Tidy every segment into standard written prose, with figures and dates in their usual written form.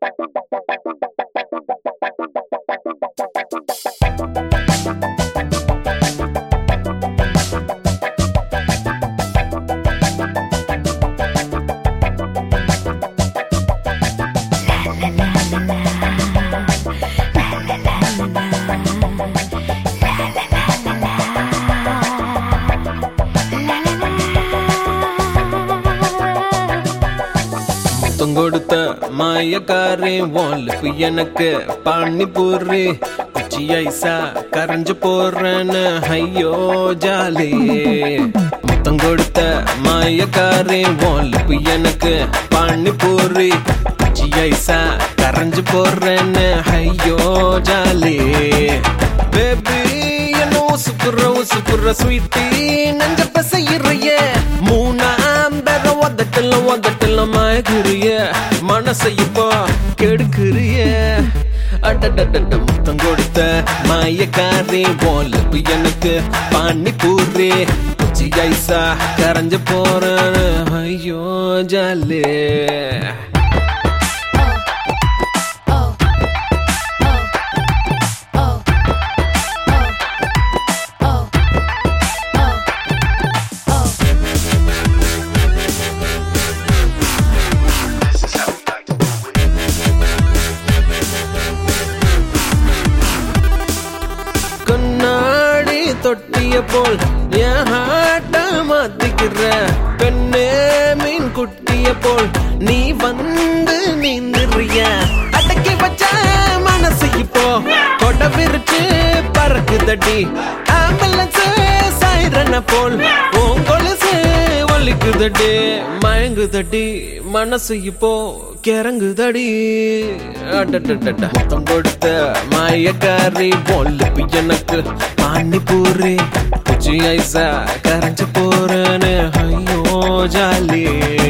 கொடுத்த மாயக்காரே வால்ப்பு எனக்கு பானிபூரி குச்சி ஐசா கரைஞ்சு போறேன்னு ஐயோ ஜாலி. முத்தம் கொடுத்த மாயக்காரே வால்ப்பு எனக்கு பானிபூரி குச்சி ஐசா கரைஞ்சு போறேன்னு ஐயோ ஜாலி. பேபி என்ன உசுக்குற ஸ்வீட்டி நெஞ்ச பசையிறைய மூணாம் பேர ஒதட்டல மயக்குறிய மனசை இப்போ கெடுக்குறிய. அடடட முத்தம் கொடுத்த மாயக்காரே வால்ப்பு எனக்கு பானிபூரி குச்சி ஐசா கரைஞ்சு போறேன்னு ஐயோ ஜாலி. தொட்டிய போல் என் ஹாட்ட மாத்திக்கிற பெண்ணே மீன் குட்டிய போல் நீ வந்து நீந்திரிய. அடக்கி வச்ச மனசு இப்போ கொட விரிச்சு பறக்குதடி ஆம்புலன்ஸ் சைரன போல் உங்கொலுசு ஒலிக்குதடி மயங்குதடி மனசு இப்போ கிறங்குதடி. அடடட முத்தம் கொடுத்த மாயக்காரி வால்ப்பு எனக்கு பானிபூரி குச்சி ஐசா கரைஞ்சு போறேன்னு ஐயோ ஜாலி.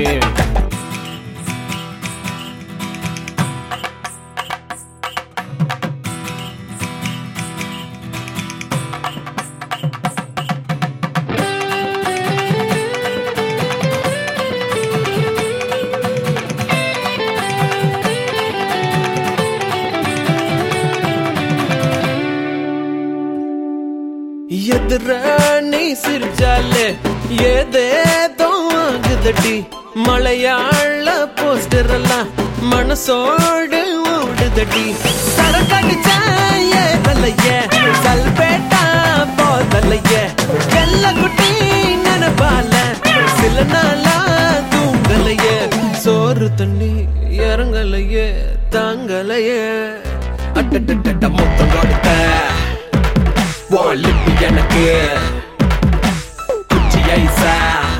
எதிர நீ சிரிச்சாலே ஏதேதோ ஆகுதடி மலையாள போஸ்டர் எல்லாம் மனசோடு ஓடுதடி. சரக்கடிச்ச ஏதலைய சல்பேட்டா போதலைய எல்ல குட்டி நனபால சில நாளா தூங்கலைய சோறு தண்ணி இறங்கலைய தாங்கலைய. அட்டட்ட முத்தம் கொடுத்த வால்ப்பு எனக்கு குச்சி ஐசா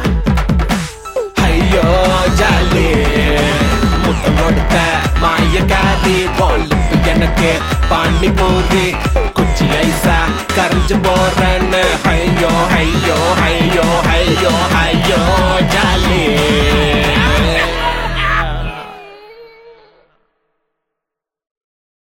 ஐயோ ஜாலி. முத்தம் கொடுத்த மாயக்காரி வால்ப்பு எனக்கு பானிபூரி குச்சி ஐசா கரைஞ்சு போறேன்னு ஐயோ ஐயோ ஐயோ.